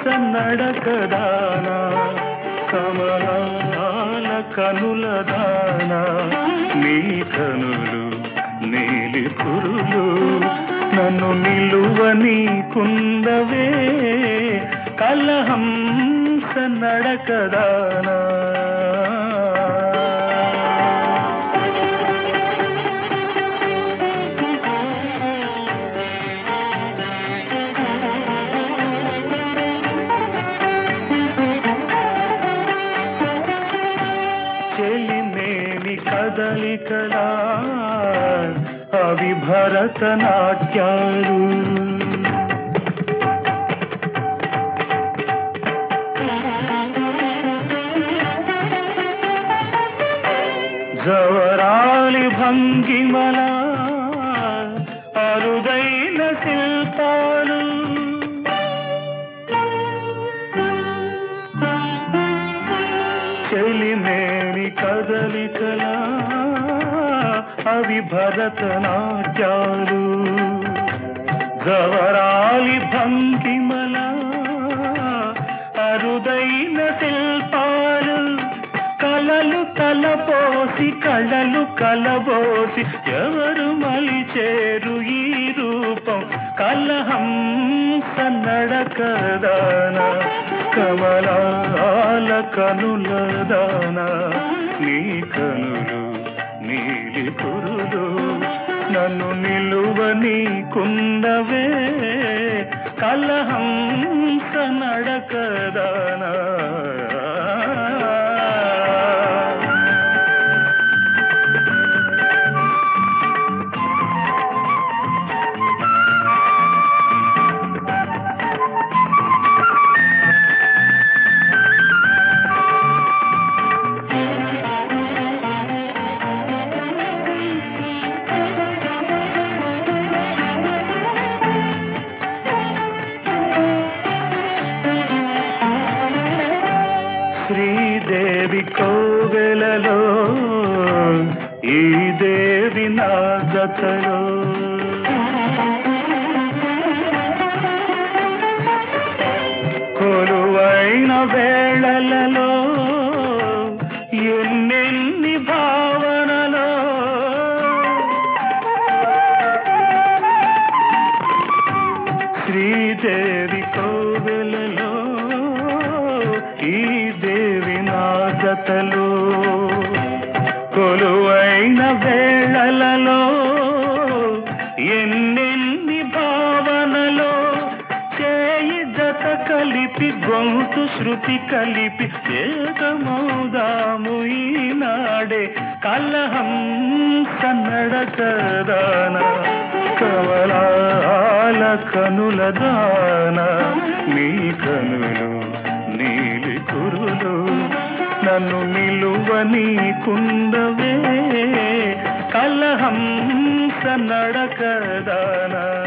నడకదానా కమలాల కనులదానా నీ కనులు నీలి కురులు నన్ను నిలువని కుందవే కలహంస నడకదానా చెలిమేని కదలికలా అవి భరతనాట్యాలు జవరాలి భంగిమల అరుదైన శిల్పాలు చెలిమేని కదలికలా అవి భరతనాట్యాలు జవరాలి భంగిమల అరుదైన శిల్పాలు కలలు తలపోసి కళలు కలబోసి ఎవరు మలిచేరు ఈ రూపం కలహంస నడకదానా కమలాల కనులదానా నీ కనులు నీలి కురులు నన్ను నిలువని కుందవే కలహంస నడకదానా శ్రీదేవి కోవెలలో ఈ దేవి నా జతలో కొలువైన వేళలలో ఎన్నెన్ని భావనలో శ్రీదేవి కోవెలలో ఈ దేవి నా జతలో కొలువైన వేళలలో ఎన్నెన్ని భావనలో చేయి జత కలిపి గొంతు శృతి కలిపి ఏకమౌదాము ఈనాడే కలహంస నడకదానా కమలాల కనులదానా నీ కనులు నీలి కురులు నన్ను నిలువని కుందవే కలహంస నడకదానా